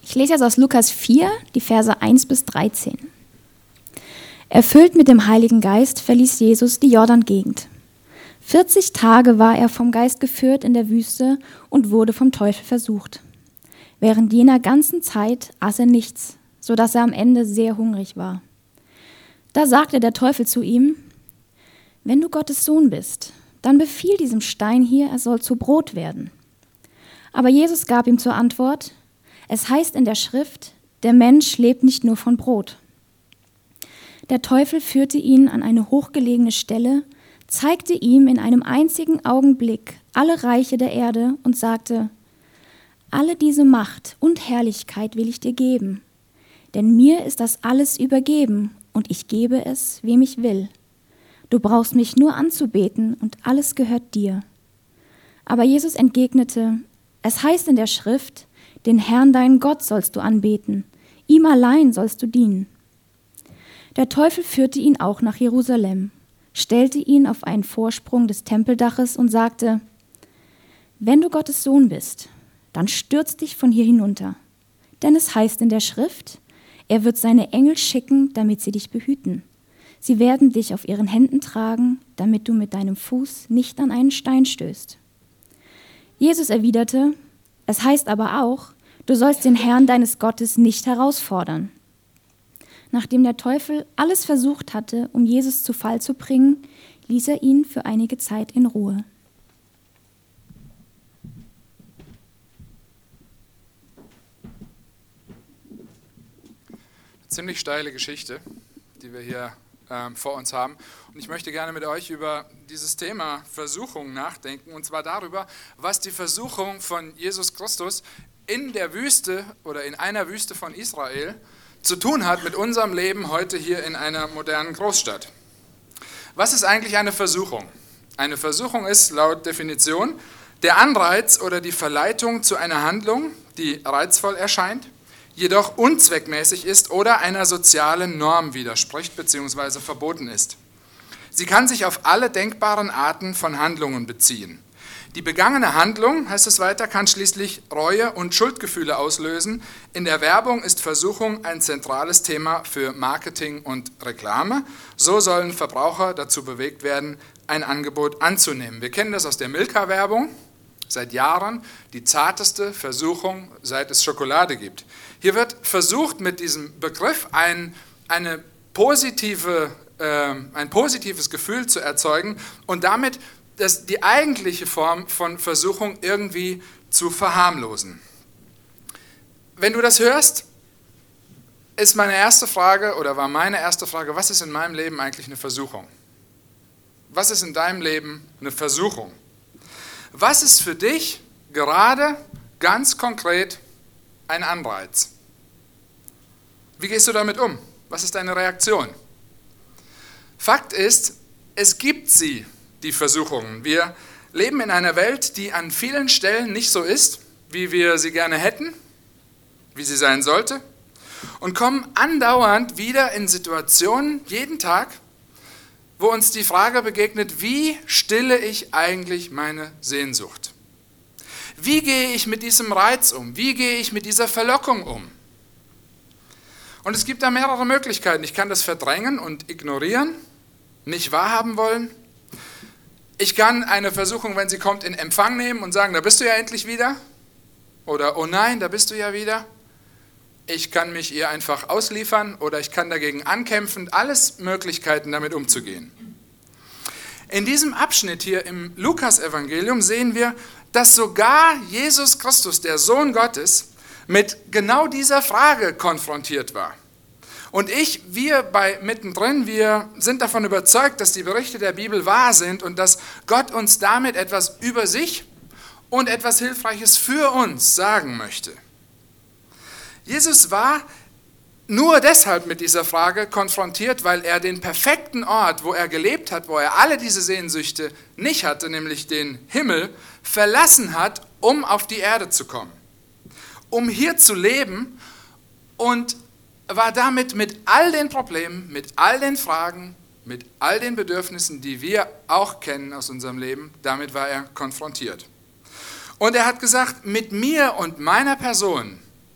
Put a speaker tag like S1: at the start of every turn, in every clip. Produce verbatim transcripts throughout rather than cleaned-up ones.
S1: Ich lese jetzt aus Lukas vier, die Verse eins bis dreizehn. Erfüllt mit dem Heiligen Geist verließ Jesus die Jordan-Gegend. vierzig Tage war er vom Geist geführt in der Wüste und wurde vom Teufel versucht. Während jener ganzen Zeit aß er nichts, sodass er am Ende sehr hungrig war. Da sagte der Teufel zu ihm: Wenn du Gottes Sohn bist, dann befiehl diesem Stein hier, er soll zu Brot werden. Aber Jesus gab ihm zur Antwort: Es heißt in der Schrift, der Mensch lebt nicht nur von Brot. Der Teufel führte ihn an eine hochgelegene Stelle, zeigte ihm in einem einzigen Augenblick alle Reiche der Erde und sagte: Alle diese Macht und Herrlichkeit will ich dir geben, denn mir ist das alles übergeben und ich gebe es, wem ich will. Du brauchst mich nur anzubeten und alles gehört dir. Aber Jesus entgegnete: Es heißt in der Schrift, den Herrn deinen Gott sollst du anbeten, ihm allein sollst du dienen. Der Teufel führte ihn auch nach Jerusalem, stellte ihn auf einen Vorsprung des Tempeldaches und sagte: Wenn du Gottes Sohn bist, dann stürz dich von hier hinunter. Denn es heißt in der Schrift, er wird seine Engel schicken, damit sie dich behüten. Sie werden dich auf ihren Händen tragen, damit du mit deinem Fuß nicht an einen Stein stößt. Jesus erwiderte: Es heißt aber auch, du sollst den Herrn deines Gottes nicht herausfordern. Nachdem der Teufel alles versucht hatte, um Jesus zu Fall zu bringen, ließ er ihn für einige Zeit in Ruhe.
S2: Ziemlich steile Geschichte, die wir hier ähm, vor uns haben. Und ich möchte gerne mit euch über dieses Thema Versuchung nachdenken. Und zwar darüber, was die Versuchung von Jesus Christus in der Wüste oder in einer Wüste von Israel zu tun hat mit unserem Leben heute hier in einer modernen Großstadt. Was ist eigentlich eine Versuchung? Eine Versuchung ist laut Definition der Anreiz oder die Verleitung zu einer Handlung, die reizvoll erscheint, jedoch unzweckmäßig ist oder einer sozialen Norm widerspricht bzw. verboten ist. Sie kann sich auf alle denkbaren Arten von Handlungen beziehen. Die begangene Handlung, heißt es weiter, kann schließlich Reue und Schuldgefühle auslösen. In der Werbung ist Versuchung ein zentrales Thema für Marketing und Reklame. So sollen Verbraucher dazu bewegt werden, ein Angebot anzunehmen. Wir kennen das aus der Milka-Werbung. Seit Jahren die zarteste Versuchung, seit es Schokolade gibt. Hier wird versucht, mit diesem Begriff ein, eine positive, äh, ein positives Gefühl zu erzeugen und damit das, die eigentliche Form von Versuchung irgendwie zu verharmlosen. Wenn du das hörst, ist meine erste Frage oder war meine erste Frage: Was ist in meinem Leben eigentlich eine Versuchung? Was ist in deinem Leben eine Versuchung? Was ist für dich gerade ganz konkret ein Anreiz? Wie gehst du damit um? Was ist deine Reaktion? Fakt ist, es gibt sie, die Versuchungen. Wir leben in einer Welt, die an vielen Stellen nicht so ist, wie wir sie gerne hätten, wie sie sein sollte, und kommen andauernd wieder in Situationen, jeden Tag, wo uns die Frage begegnet: Wie stille ich eigentlich meine Sehnsucht? Wie gehe ich mit diesem Reiz um? Wie gehe ich mit dieser Verlockung um? Und es gibt da mehrere Möglichkeiten. Ich kann das verdrängen und ignorieren, nicht wahrhaben wollen. Ich kann eine Versuchung, wenn sie kommt, in Empfang nehmen und sagen: Da bist du ja endlich wieder. Oder: Oh nein, da bist du ja wieder. Ich kann mich ihr einfach ausliefern oder ich kann dagegen ankämpfen. Alles Möglichkeiten, damit umzugehen. In diesem Abschnitt hier im Lukas-Evangelium sehen wir, dass sogar Jesus Christus, der Sohn Gottes, mit genau dieser Frage konfrontiert war. Und ich, wir bei Mittendrin, wir sind davon überzeugt, dass die Berichte der Bibel wahr sind und dass Gott uns damit etwas über sich und etwas Hilfreiches für uns sagen möchte. Jesus war nur deshalb mit dieser Frage konfrontiert, weil er den perfekten Ort, wo er gelebt hat, wo er alle diese Sehnsüchte nicht hatte, nämlich den Himmel, verlassen hat, um auf die Erde zu kommen. Um hier zu leben, und war damit mit all den Problemen, mit all den Fragen, mit all den Bedürfnissen, die wir auch kennen aus unserem Leben, damit war er konfrontiert. Und er hat gesagt: Mit mir und meiner Person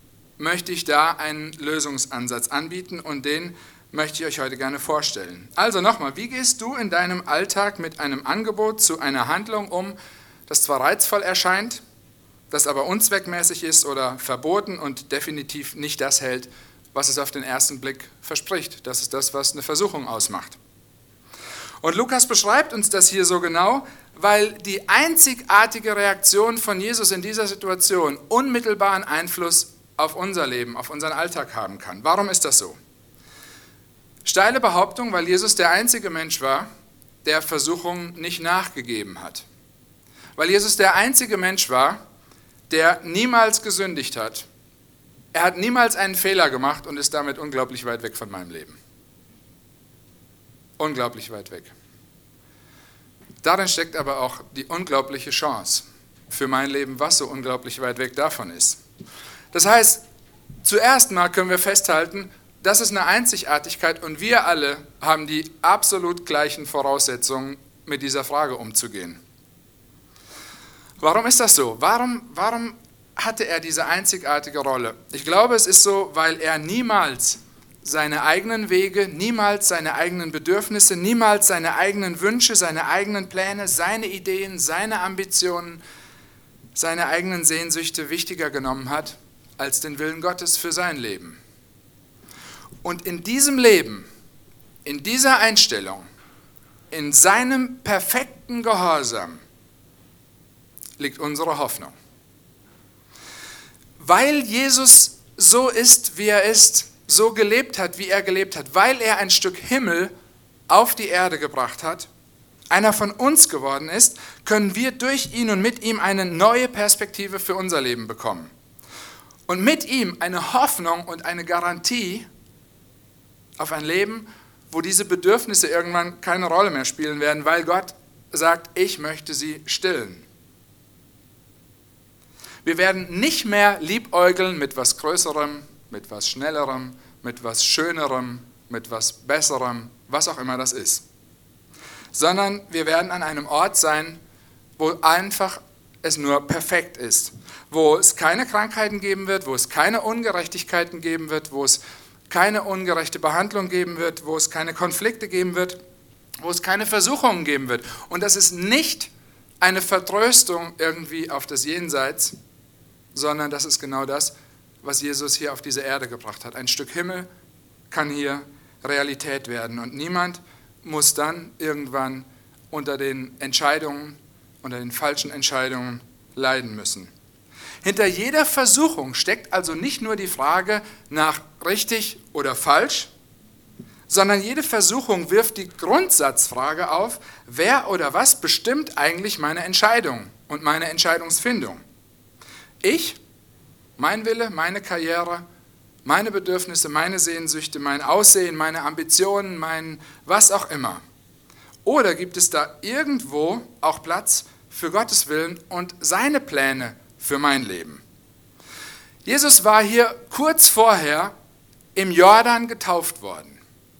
S2: möchte ich da einen Lösungsansatz anbieten und den möchte ich euch heute gerne vorstellen. Also nochmal, wie gehst du in deinem Alltag mit einem Angebot zu einer Handlung um, das zwar reizvoll erscheint, das aber unzweckmäßig ist oder verboten und definitiv nicht das hält, was es auf den ersten Blick verspricht. Das ist das, was eine Versuchung ausmacht. Und Lukas beschreibt uns das hier so genau, weil die einzigartige Reaktion von Jesus in dieser Situation unmittelbaren Einfluss auf unser Leben, auf unseren Alltag haben kann. Warum ist das so? Steile Behauptung, weil Jesus der einzige Mensch war, der Versuchungen nicht nachgegeben hat. Weil Jesus der einzige Mensch war, der niemals gesündigt hat. Er hat niemals einen Fehler gemacht und ist damit unglaublich weit weg von meinem Leben. Unglaublich weit weg. Darin steckt aber auch die unglaubliche Chance für mein Leben, was so unglaublich weit weg davon ist. Das heißt, zuerst mal können wir festhalten, das ist eine Einzigartigkeit und wir alle haben die absolut gleichen Voraussetzungen, mit dieser Frage umzugehen. Warum ist das so? Warum, warum hatte er diese einzigartige Rolle? Ich glaube, es ist so, weil er niemals seine eigenen Wege, niemals seine eigenen Bedürfnisse, niemals seine eigenen Wünsche, seine eigenen Pläne, seine Ideen, seine Ambitionen, seine eigenen Sehnsüchte wichtiger genommen hat als den Willen Gottes für sein Leben. Und in diesem Leben, in dieser Einstellung, in seinem perfekten Gehorsam liegt unsere Hoffnung. Weil Jesus so ist, wie er ist, so gelebt hat, wie er gelebt hat, weil er ein Stück Himmel auf die Erde gebracht hat, einer von uns geworden ist, können wir durch ihn und mit ihm eine neue Perspektive für unser Leben bekommen. Und mit ihm eine Hoffnung und eine Garantie auf ein Leben, wo diese Bedürfnisse irgendwann keine Rolle mehr spielen werden, weil Gott sagt, ich möchte sie stillen. Wir werden nicht mehr liebäugeln mit was Größerem, mit was Schnellerem, mit was Schönerem, mit was Besserem, was auch immer das ist. Sondern wir werden an einem Ort sein, wo einfach es nur perfekt ist. Wo es keine Krankheiten geben wird, wo es keine Ungerechtigkeiten geben wird, wo es keine ungerechte Behandlung geben wird, wo es keine Konflikte geben wird, wo es keine Versuchungen geben wird. Und das ist nicht eine Vertröstung irgendwie auf das Jenseits, sondern das ist genau das, was Jesus hier auf diese Erde gebracht hat. Ein Stück Himmel kann hier Realität werden und niemand muss dann irgendwann unter den Entscheidungen, unter den falschen Entscheidungen leiden müssen. Hinter jeder Versuchung steckt also nicht nur die Frage nach richtig oder falsch, sondern jede Versuchung wirft die Grundsatzfrage auf, wer oder was bestimmt eigentlich meine Entscheidung und meine Entscheidungsfindung? Ich, mein Wille, meine Karriere, meine Bedürfnisse, meine Sehnsüchte, mein Aussehen, meine Ambitionen, mein was auch immer. Oder gibt es da irgendwo auch Platz für Gottes Willen und seine Pläne für mein Leben? Jesus war hier kurz vorher im Jordan getauft worden.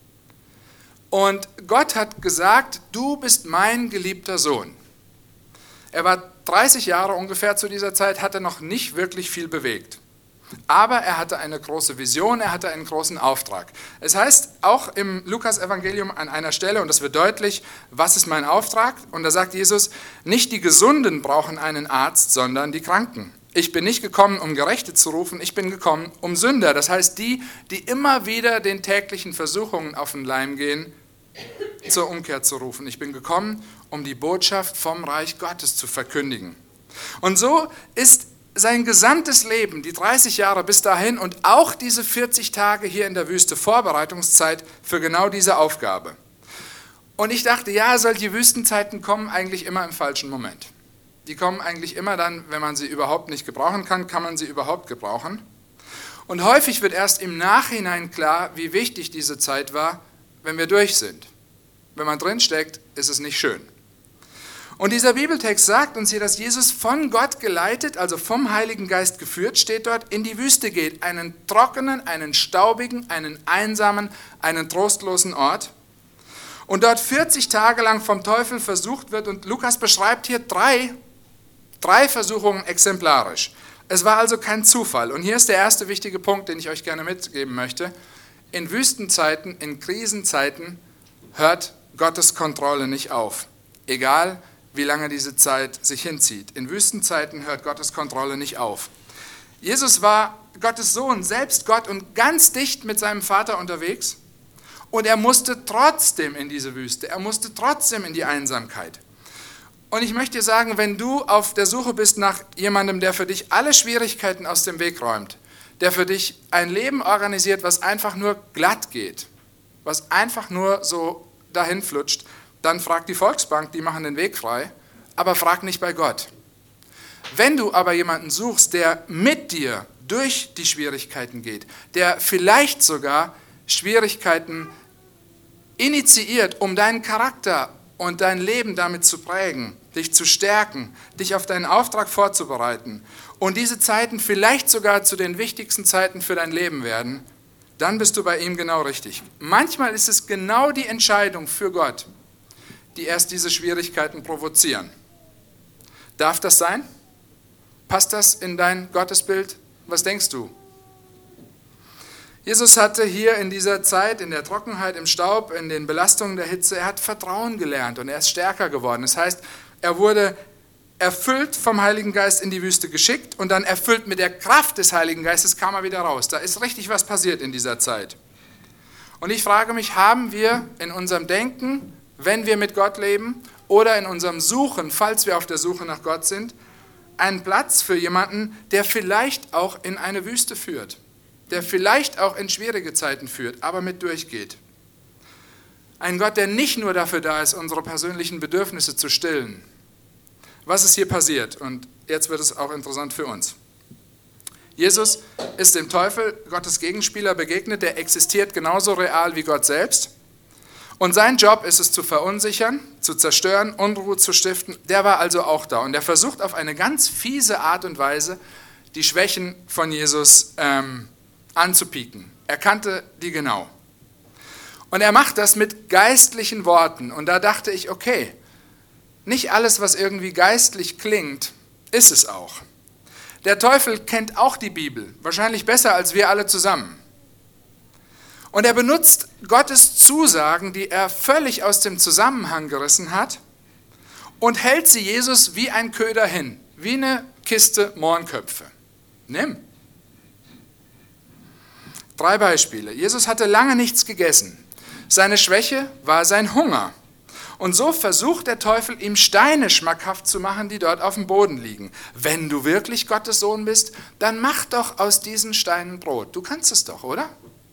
S2: Und Gott hat gesagt, du bist mein geliebter Sohn. Er war dreißig Jahre ungefähr zu dieser Zeit, hatte noch nicht wirklich viel bewegt. Aber er hatte eine große Vision, er hatte einen großen Auftrag. Es heißt auch im Lukas-Evangelium an einer Stelle, und das wird deutlich, was ist mein Auftrag? Und da sagt Jesus, nicht die Gesunden brauchen einen Arzt, sondern die Kranken. Ich bin nicht gekommen, um Gerechte zu rufen, ich bin gekommen, um Sünder. Das heißt, die, die immer wieder den täglichen Versuchungen auf den Leim gehen, zur Umkehr zu rufen. Ich bin gekommen, um die Botschaft vom Reich Gottes zu verkündigen. Und so ist sein gesamtes Leben, die dreißig Jahre bis dahin und auch diese vierzig Tage hier in der Wüste, Vorbereitungszeit für genau diese Aufgabe. Und ich dachte, ja, solche Wüstenzeiten kommen eigentlich immer im falschen Moment. Die kommen eigentlich immer dann, wenn man sie überhaupt nicht gebrauchen kann, kann man sie überhaupt gebrauchen. Und häufig wird erst im Nachhinein klar, wie wichtig diese Zeit war, wenn wir durch sind. Wenn man drinsteckt, ist es nicht schön. Und dieser Bibeltext sagt uns hier, dass Jesus von Gott geleitet, also vom Heiligen Geist geführt, steht dort, in die Wüste geht, einen trockenen, einen staubigen, einen einsamen, einen trostlosen Ort. Und dort vierzig Tage lang vom Teufel versucht wird. Und Lukas beschreibt hier drei, drei Versuchungen exemplarisch. Es war also kein Zufall. Und hier ist der erste wichtige Punkt, den ich euch gerne mitgeben möchte. In Wüstenzeiten, in Krisenzeiten hört Gottes Kontrolle nicht auf. Egal, wie lange diese Zeit sich hinzieht. In Wüstenzeiten hört Gottes Kontrolle nicht auf. Jesus war Gottes Sohn, selbst Gott und ganz dicht mit seinem Vater unterwegs. Und er musste trotzdem in diese Wüste. Er musste trotzdem in die Einsamkeit. Und ich möchte dir sagen, wenn du auf der Suche bist nach jemandem, der für dich alle Schwierigkeiten aus dem Weg räumt, der für dich ein Leben organisiert, was einfach nur glatt geht, was einfach nur so dahin flutscht, dann frag die Volksbank, die machen den Weg frei, aber frag nicht bei Gott. Wenn du aber jemanden suchst, der mit dir durch die Schwierigkeiten geht, der vielleicht sogar Schwierigkeiten initiiert, um deinen Charakter und dein Leben damit zu prägen, dich zu stärken, dich auf deinen Auftrag vorzubereiten und diese Zeiten vielleicht sogar zu den wichtigsten Zeiten für dein Leben werden, dann bist du bei ihm genau richtig. Manchmal ist es genau die Entscheidung für Gott, die erst diese Schwierigkeiten provozieren. Darf das sein? Passt das in dein Gottesbild? Was denkst du? Jesus hatte hier in dieser Zeit, in der Trockenheit, im Staub, in den Belastungen der Hitze, er hat Vertrauen gelernt und er ist stärker geworden. Das heißt, er wurde erfüllt vom Heiligen Geist in die Wüste geschickt und dann erfüllt mit der Kraft des Heiligen Geistes kam er wieder raus. Da ist richtig was passiert in dieser Zeit. Und ich frage mich, haben wir in unserem Denken, wenn wir mit Gott leben oder in unserem Suchen, falls wir auf der Suche nach Gott sind, einen Platz für jemanden, der vielleicht auch in eine Wüste führt, der vielleicht auch in schwierige Zeiten führt, aber mit durchgeht. Ein Gott, der nicht nur dafür da ist, unsere persönlichen Bedürfnisse zu stillen. Was ist hier passiert? Und jetzt wird es auch interessant für uns. Jesus ist dem Teufel, Gottes Gegenspieler, begegnet, der existiert genauso real wie Gott selbst. Und sein Job ist es zu verunsichern, zu zerstören, Unruhe zu stiften. Der war also auch da. Und er versucht auf eine ganz fiese Art und Weise, die Schwächen von Jesus ähm, anzupieken. Er kannte die genau. Und er macht das mit geistlichen Worten. Und da dachte ich, okay, nicht alles, was irgendwie geistlich klingt, ist es auch. Der Teufel kennt auch die Bibel, wahrscheinlich besser als wir alle zusammen. Und er benutzt Gottes Zusagen, die er völlig aus dem Zusammenhang gerissen hat, und hält sie Jesus wie ein Köder hin, wie eine Kiste Mohrenköpfe. Nimm. Drei Beispiele. Jesus hatte lange nichts gegessen. Seine Schwäche war sein Hunger. Und so versucht der Teufel, ihm Steine schmackhaft zu machen, die dort auf dem Boden liegen. Wenn du wirklich Gottes Sohn bist, dann mach doch aus diesen Steinen Brot. Du kannst es doch, oder?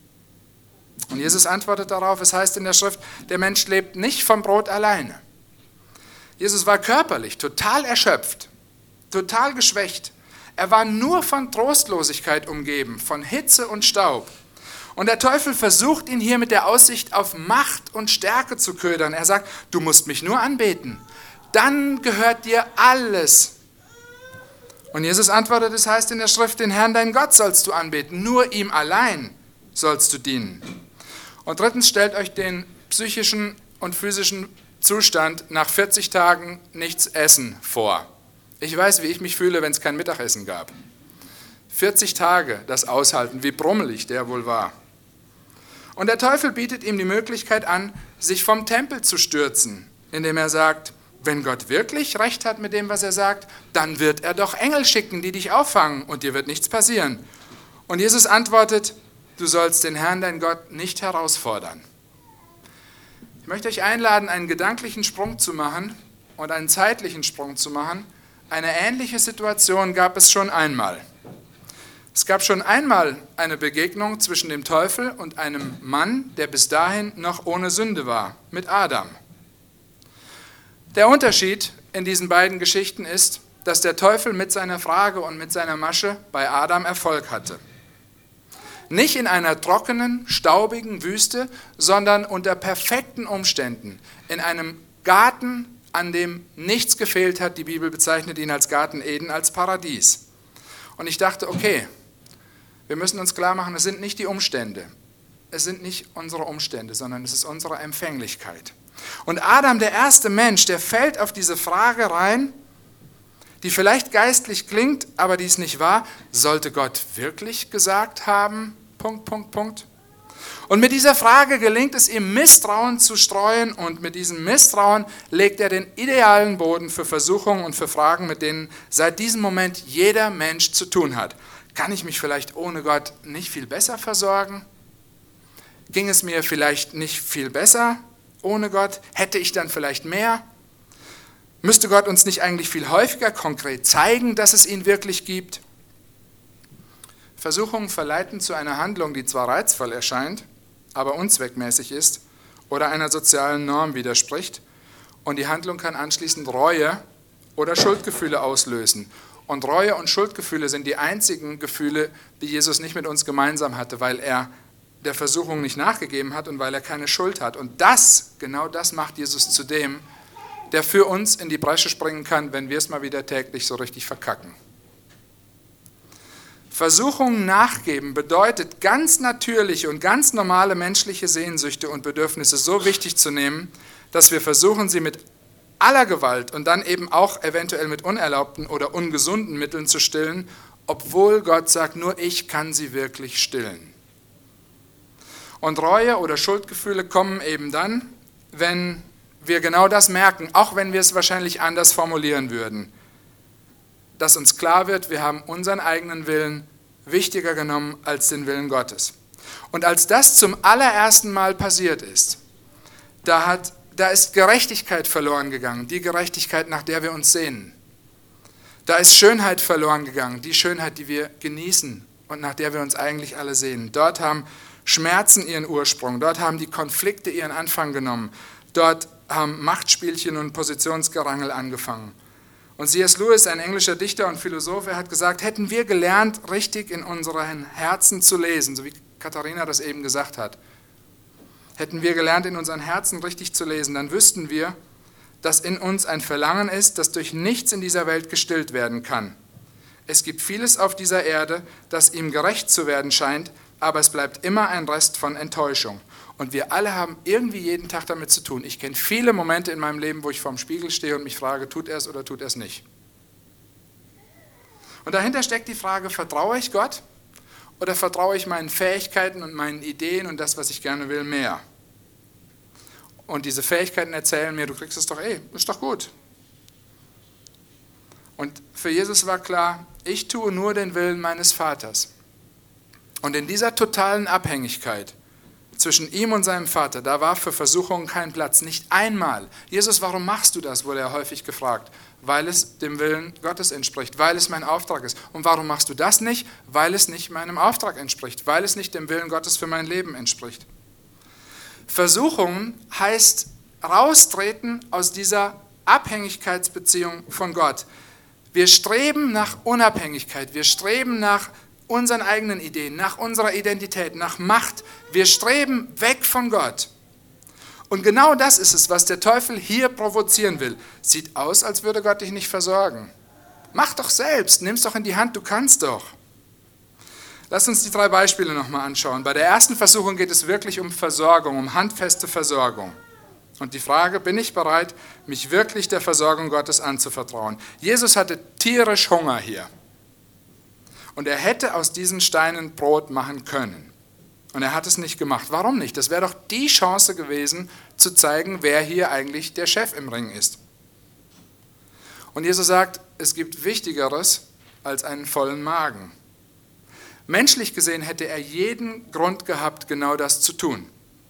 S2: Und Jesus antwortet darauf, es heißt in der Schrift, der Mensch lebt nicht vom Brot alleine. Jesus war körperlich total erschöpft, total geschwächt. Er war nur von Trostlosigkeit umgeben, von Hitze und Staub. Und der Teufel versucht ihn hier mit der Aussicht auf Macht und Stärke zu ködern. Er sagt, du musst mich nur anbeten, dann gehört dir alles. Und Jesus antwortet, es heißt in der Schrift, den Herrn, dein Gott, sollst du anbeten, nur ihm allein sollst du dienen. Und drittens, stellt euch den psychischen und physischen Zustand nach vierzig Tagen nichts essen vor. Ich weiß, wie ich mich fühle, wenn es kein Mittagessen gab. vierzig Tage das aushalten, wie brummelig der wohl war. Und der Teufel bietet ihm die Möglichkeit an, sich vom Tempel zu stürzen, indem er sagt, wenn Gott wirklich recht hat mit dem, was er sagt, dann wird er doch Engel schicken, die dich auffangen und dir wird nichts passieren. Und Jesus antwortet, du sollst den Herrn, dein Gott, nicht herausfordern. Ich möchte euch einladen, einen gedanklichen Sprung zu machen und einen zeitlichen Sprung zu machen. Eine ähnliche Situation gab es schon einmal. Es gab schon einmal eine Begegnung zwischen dem Teufel und einem Mann, der bis dahin noch ohne Sünde war, mit Adam. Der Unterschied in diesen beiden Geschichten ist, dass der Teufel mit seiner Frage und mit seiner Masche bei Adam Erfolg hatte. Nicht in einer trockenen, staubigen Wüste, sondern unter perfekten Umständen, in einem Garten, an dem nichts gefehlt hat. Die Bibel bezeichnet ihn als Garten Eden, als Paradies. Und ich dachte, okay, wir müssen uns klar machen, es sind nicht die Umstände, es sind nicht unsere Umstände, sondern es ist unsere Empfänglichkeit. Und Adam, der erste Mensch, der fällt auf diese Frage rein, die vielleicht geistlich klingt, aber dies nicht war, sollte Gott wirklich gesagt haben? Punkt, Punkt, Punkt. Und mit dieser Frage gelingt es ihm, Misstrauen zu streuen, und mit diesem Misstrauen legt er den idealen Boden für Versuchungen und für Fragen, mit denen seit diesem Moment jeder Mensch zu tun hat. Kann ich mich vielleicht ohne Gott nicht viel besser versorgen? Ging es mir vielleicht nicht viel besser ohne Gott? Hätte ich dann vielleicht mehr? Müsste Gott uns nicht eigentlich viel häufiger konkret zeigen, dass es ihn wirklich gibt? Versuchungen verleiten zu einer Handlung, die zwar reizvoll erscheint, aber unzweckmäßig ist oder einer sozialen Norm widerspricht, und die Handlung kann anschließend Reue oder Schuldgefühle auslösen. Und Reue und Schuldgefühle sind die einzigen Gefühle, die Jesus nicht mit uns gemeinsam hatte, weil er der Versuchung nicht nachgegeben hat und weil er keine Schuld hat. Und das, genau das macht Jesus zu dem, der für uns in die Bresche springen kann, wenn wir es mal wieder täglich so richtig verkacken. Versuchungen nachgeben bedeutet, ganz natürliche und ganz normale menschliche Sehnsüchte und Bedürfnisse so wichtig zu nehmen, dass wir versuchen, sie mit aller Gewalt und dann eben auch eventuell mit unerlaubten oder ungesunden Mitteln zu stillen, obwohl Gott sagt, nur ich kann sie wirklich stillen. Und Reue oder Schuldgefühle kommen eben dann, wenn wir genau das merken, auch wenn wir es wahrscheinlich anders formulieren würden, dass uns klar wird, wir haben unseren eigenen Willen wichtiger genommen als den Willen Gottes. Und als das zum allerersten Mal passiert ist, da, hat, da ist Gerechtigkeit verloren gegangen, die Gerechtigkeit, nach der wir uns sehnen. Da ist Schönheit verloren gegangen, die Schönheit, die wir genießen und nach der wir uns eigentlich alle sehnen. Dort haben Schmerzen ihren Ursprung, dort haben die Konflikte ihren Anfang genommen, dort haben Machtspielchen und Positionsgerangel angefangen. Und C S Lewis, ein englischer Dichter und Philosoph, er hat gesagt, hätten wir gelernt, richtig in unseren Herzen zu lesen, so wie Katharina das eben gesagt hat, hätten wir gelernt, in unseren Herzen richtig zu lesen, dann wüssten wir, dass in uns ein Verlangen ist, das durch nichts in dieser Welt gestillt werden kann. Es gibt vieles auf dieser Erde, das ihm gerecht zu werden scheint, aber es bleibt immer ein Rest von Enttäuschung. Und wir alle haben irgendwie jeden Tag damit zu tun. Ich kenne viele Momente in meinem Leben, wo ich vorm Spiegel stehe und mich frage, tut er es oder tut er es nicht? Und dahinter steckt die Frage, vertraue ich Gott oder vertraue ich meinen Fähigkeiten und meinen Ideen und das, was ich gerne will, mehr? Und diese Fähigkeiten erzählen mir, du kriegst es doch eh, ist doch gut. Und für Jesus war klar, ich tue nur den Willen meines Vaters. Und in dieser totalen Abhängigkeit zwischen ihm und seinem Vater, da war für Versuchungen kein Platz, nicht einmal. Jesus, warum machst du das, wurde er häufig gefragt. Weil es dem Willen Gottes entspricht, weil es mein Auftrag ist. Und warum machst du das nicht? Weil es nicht meinem Auftrag entspricht, weil es nicht dem Willen Gottes für mein Leben entspricht. Versuchungen heißt raustreten aus dieser Abhängigkeitsbeziehung von Gott. Wir streben nach Unabhängigkeit, wir streben nach unseren eigenen Ideen, nach unserer Identität, nach Macht. Wir streben weg von Gott. Und genau das ist es, was der Teufel hier provozieren will. Sieht aus, als würde Gott dich nicht versorgen. Mach doch selbst, nimm's doch in die Hand, du kannst doch. Lass uns die drei Beispiele nochmal anschauen. Bei der ersten Versuchung geht es wirklich um Versorgung, um handfeste Versorgung. Und die Frage, bin ich bereit, mich wirklich der Versorgung Gottes anzuvertrauen? Jesus hatte tierisch Hunger hier. Und er hätte aus diesen Steinen Brot machen können. Und er hat es nicht gemacht. Warum nicht? Das wäre doch die Chance gewesen, zu zeigen, wer hier eigentlich der Chef im Ring ist. Und Jesus sagt, es gibt Wichtigeres als einen vollen Magen. Menschlich gesehen hätte er jeden Grund gehabt, genau das zu tun.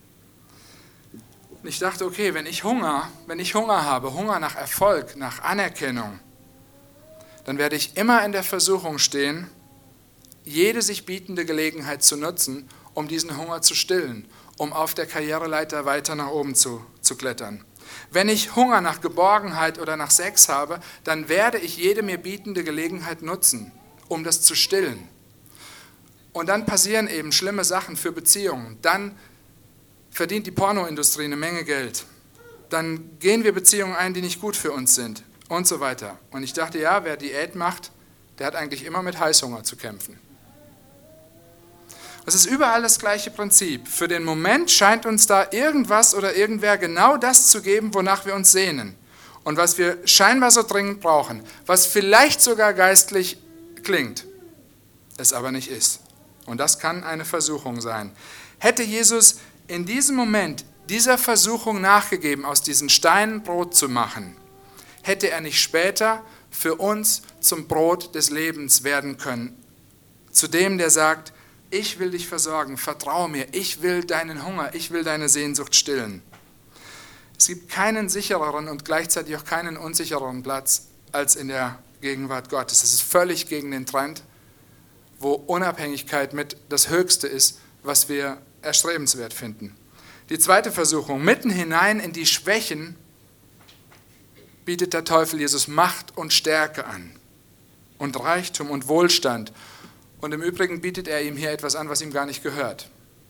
S2: Und ich dachte, okay, wenn ich Hunger, wenn ich Hunger habe, Hunger nach Erfolg, nach Anerkennung, dann werde ich immer in der Versuchung stehen, jede sich bietende Gelegenheit zu nutzen, um diesen Hunger zu stillen, um auf der Karriereleiter weiter nach oben zu, zu klettern. Wenn ich Hunger nach Geborgenheit oder nach Sex habe, dann werde ich jede mir bietende Gelegenheit nutzen, um das zu stillen. Und dann passieren eben schlimme Sachen für Beziehungen. Dann verdient die Pornoindustrie eine Menge Geld. Dann gehen wir Beziehungen ein, die nicht gut für uns sind und so weiter. Und ich dachte, ja, wer Diät macht, der hat eigentlich immer mit Heißhunger zu kämpfen. Es ist überall das gleiche Prinzip. Für den Moment scheint uns da irgendwas oder irgendwer genau das zu geben, wonach wir uns sehnen. und was wir scheinbar so dringend brauchen, was vielleicht sogar geistlich klingt, es aber nicht ist. Und das kann eine Versuchung sein. Hätte Jesus in diesem Moment dieser Versuchung nachgegeben, aus diesen Steinen Brot zu machen, hätte er nicht später für uns zum Brot des Lebens werden können. Zu dem, der sagt, ich will dich versorgen, vertraue mir, ich will deinen Hunger, ich will deine Sehnsucht stillen. Es gibt keinen sichereren und gleichzeitig auch keinen unsichereren Platz als in der Gegenwart Gottes. Es ist völlig gegen den Trend, wo Unabhängigkeit mit das Höchste ist, was wir erstrebenswert finden. Die zweite Versuchung, mitten hinein in die Schwächen, bietet der Teufel Jesus Macht und Stärke an und Reichtum und Wohlstand. Und im Übrigen bietet er ihm hier etwas an, was ihm gar nicht gehört.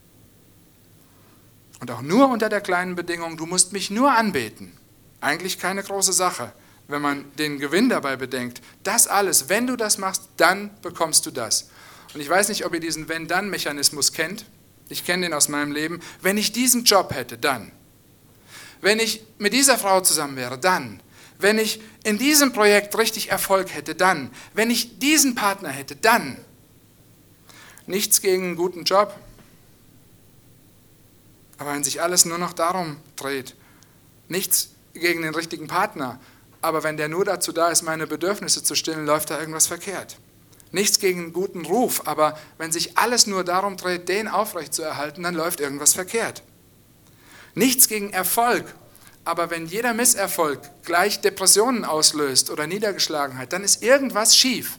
S2: Und auch nur unter der kleinen Bedingung, du musst mich nur anbeten. Eigentlich keine große Sache, wenn man den Gewinn dabei bedenkt. Das alles, wenn du das machst, dann bekommst du das. Und ich weiß nicht, ob ihr diesen Wenn-Dann-Mechanismus kennt. Ich kenne den aus meinem Leben. Wenn ich diesen Job hätte, dann. Wenn ich mit dieser Frau zusammen wäre, dann. Wenn ich in diesem Projekt richtig Erfolg hätte, dann. Wenn ich diesen Partner hätte, dann. Nichts gegen einen guten Job. Aber wenn sich alles nur noch darum dreht, nichts gegen den richtigen Partner, aber wenn der nur dazu da ist, meine Bedürfnisse zu stillen, läuft da irgendwas verkehrt. Nichts gegen einen guten Ruf, aber wenn sich alles nur darum dreht, den aufrechtzuerhalten, dann läuft irgendwas verkehrt. Nichts gegen Erfolg, aber wenn jeder Misserfolg gleich Depressionen auslöst oder Niedergeschlagenheit, dann ist irgendwas schief.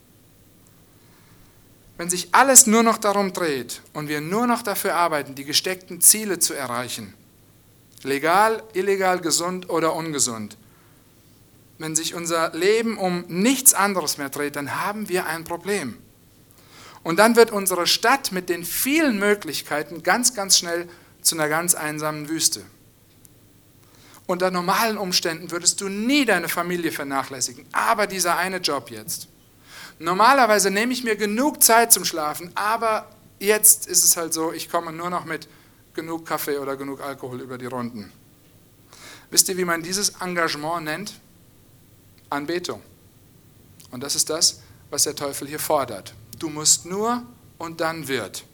S2: Wenn sich alles nur noch darum dreht und wir nur noch dafür arbeiten, die gesteckten Ziele zu erreichen, legal, illegal, gesund oder ungesund, wenn sich unser Leben um nichts anderes mehr dreht, dann haben wir ein Problem. Und dann wird unsere Stadt mit den vielen Möglichkeiten ganz, ganz schnell zu einer ganz einsamen Wüste. Unter normalen Umständen würdest du nie deine Familie vernachlässigen, aber dieser eine Job jetzt. Normalerweise nehme ich mir genug Zeit zum Schlafen, aber jetzt ist es halt so, ich komme nur noch mit genug Kaffee oder genug Alkohol über die Runden. Wisst ihr, wie man dieses Engagement nennt? Anbetung. Und das ist das, was der Teufel hier fordert. Du musst nur und dann wird.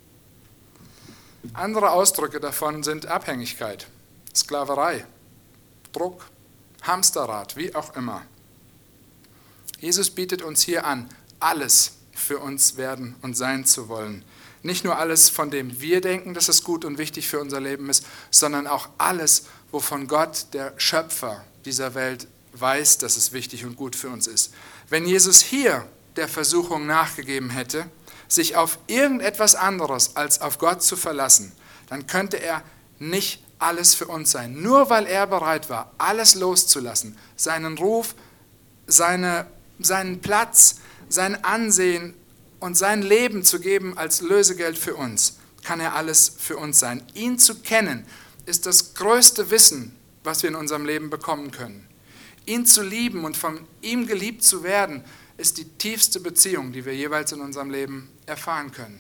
S2: Andere Ausdrücke davon sind Abhängigkeit, Sklaverei, Druck, Hamsterrad, wie auch immer. Jesus bietet uns hier an, alles für uns werden und sein zu wollen. Nicht nur alles, von dem wir denken, dass es gut und wichtig für unser Leben ist, sondern auch alles, wovon Gott, der Schöpfer dieser Welt, weiß, dass es wichtig und gut für uns ist. Wenn Jesus hier der Versuchung nachgegeben hätte, sich auf irgendetwas anderes als auf Gott zu verlassen, dann könnte er nicht alles für uns sein. Nur weil er bereit war, alles loszulassen, seinen Ruf, seine, seinen Platz, sein Ansehen und sein Leben zu geben als Lösegeld für uns, kann er alles für uns sein. Ihn zu kennen, ist das größte Wissen, was wir in unserem Leben bekommen können. Ihn zu lieben und von ihm geliebt zu werden, ist die tiefste Beziehung, die wir jeweils in unserem Leben erfahren können.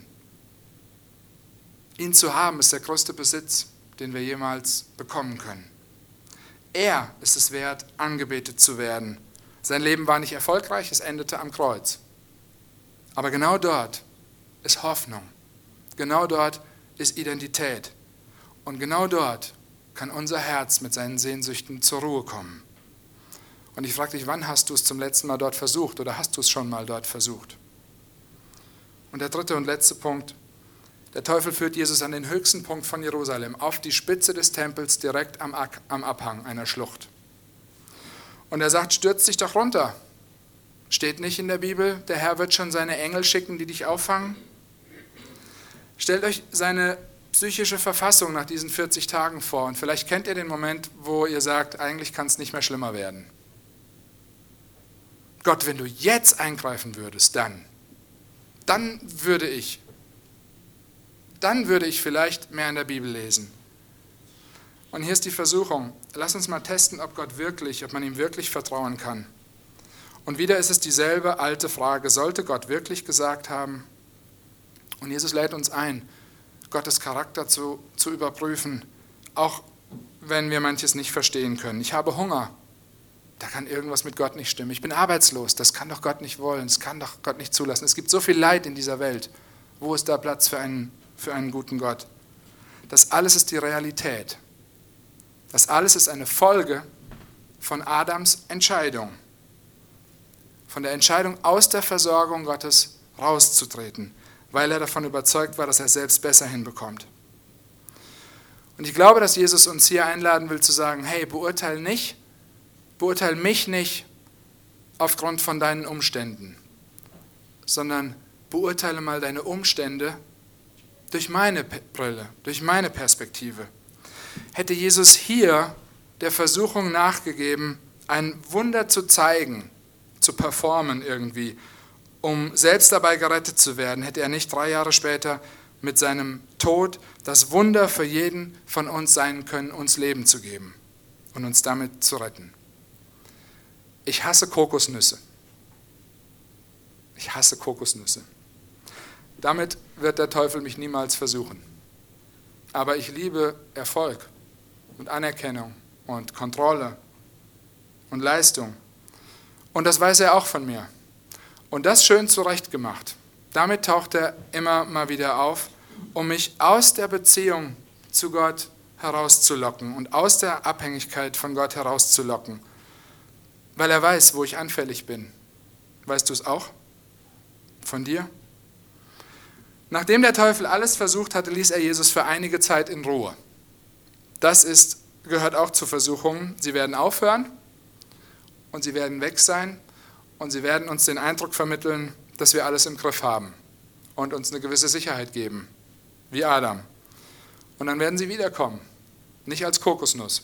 S2: Ihn zu haben, ist der größte Besitz, den wir jemals bekommen können. Er ist es wert, angebetet zu werden. Sein Leben war nicht erfolgreich, es endete am Kreuz. Aber genau dort ist Hoffnung. Genau dort ist Identität. Und genau dort kann unser Herz mit seinen Sehnsüchten zur Ruhe kommen. Und ich frage dich, wann hast du es zum letzten Mal dort versucht oder hast du es schon mal dort versucht? Und der dritte und letzte Punkt, der Teufel führt Jesus an den höchsten Punkt von Jerusalem, auf die Spitze des Tempels, direkt am, am Abhang einer Schlucht. Und er sagt, stürz dich doch runter. Steht nicht in der Bibel, der Herr wird schon seine Engel schicken, die dich auffangen? Stellt euch seine psychische Verfassung nach diesen vierzig Tagen vor und vielleicht kennt ihr den Moment, wo ihr sagt, eigentlich kann es nicht mehr schlimmer werden. Gott, wenn du jetzt eingreifen würdest, dann, dann würde ich, dann würde ich vielleicht mehr in der Bibel lesen. Und hier ist die Versuchung. Lass uns mal testen, ob Gott wirklich, ob man ihm wirklich vertrauen kann. Und wieder ist es dieselbe alte Frage, sollte Gott wirklich gesagt haben? Und Jesus lädt uns ein, Gottes Charakter zu, zu überprüfen, auch wenn wir manches nicht verstehen können. Ich habe Hunger. da kann irgendwas mit Gott nicht stimmen. Ich bin arbeitslos, das kann doch Gott nicht wollen, das kann doch Gott nicht zulassen. Es gibt so viel Leid in dieser Welt. Wo ist da Platz für einen, für einen guten Gott? Das alles ist die Realität. Das alles ist eine Folge von Adams Entscheidung. Von der Entscheidung, aus der Versorgung Gottes rauszutreten, weil er davon überzeugt war, dass er es selbst besser hinbekommt. Und ich glaube, dass Jesus uns hier einladen will zu sagen, hey, beurteile nicht, beurteile mich nicht aufgrund von deinen Umständen, sondern beurteile mal deine Umstände durch meine Brille, durch meine Perspektive. Hätte Jesus hier der Versuchung nachgegeben, ein Wunder zu zeigen, zu performen irgendwie, um selbst dabei gerettet zu werden, hätte er nicht drei Jahre später mit seinem Tod das Wunder für jeden von uns sein können, uns Leben zu geben und uns damit zu retten. Ich hasse Kokosnüsse. Ich hasse Kokosnüsse. Damit wird der Teufel mich niemals versuchen. Aber ich liebe Erfolg und Anerkennung und Kontrolle und Leistung. Und das weiß er auch von mir. Und das schön zurechtgemacht. Damit taucht er immer mal wieder auf, um mich aus der Beziehung zu Gott herauszulocken und aus der Abhängigkeit von Gott herauszulocken. Weil er weiß, wo ich anfällig bin. Weißt du es auch? Von dir? Nachdem der Teufel alles versucht hatte, ließ er Jesus für einige Zeit in Ruhe. Das ist, gehört auch zu Versuchungen. Sie werden aufhören und sie werden weg sein und sie werden uns den Eindruck vermitteln, dass wir alles im Griff haben und uns eine gewisse Sicherheit geben, wie Adam. Und dann werden sie wiederkommen, nicht als Kokosnuss,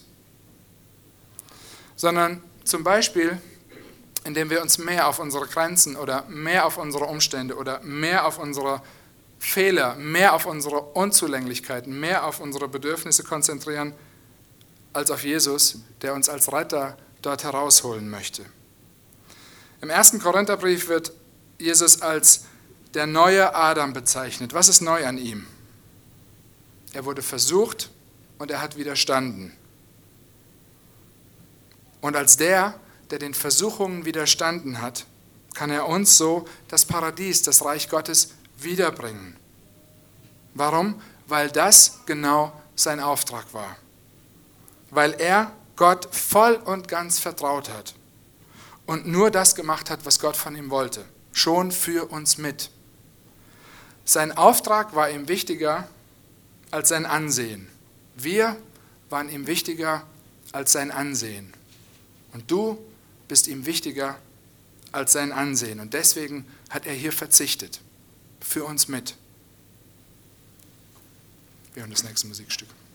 S2: sondern zum Beispiel, indem wir uns mehr auf unsere Grenzen oder mehr auf unsere Umstände oder mehr auf unsere Fehler, mehr auf unsere Unzulänglichkeiten, mehr auf unsere Bedürfnisse konzentrieren, als auf Jesus, der uns als Retter dort herausholen möchte. Im ersten Korintherbrief wird Jesus als der neue Adam bezeichnet. Was ist neu an ihm? Er wurde versucht und er hat widerstanden. Und als der, der den Versuchungen widerstanden hat, kann er uns so das Paradies, das Reich Gottes wiederbringen. Warum? Weil das genau sein Auftrag war. Weil er Gott voll und ganz vertraut hat und nur das gemacht hat, was Gott von ihm wollte, schon für uns mit. Sein Auftrag war ihm wichtiger als sein Ansehen. Wir waren ihm wichtiger als sein Ansehen. Und du bist ihm wichtiger als sein Ansehen. Und deswegen hat er hier verzichtet. Für uns mit. Wir hören das nächste Musikstück.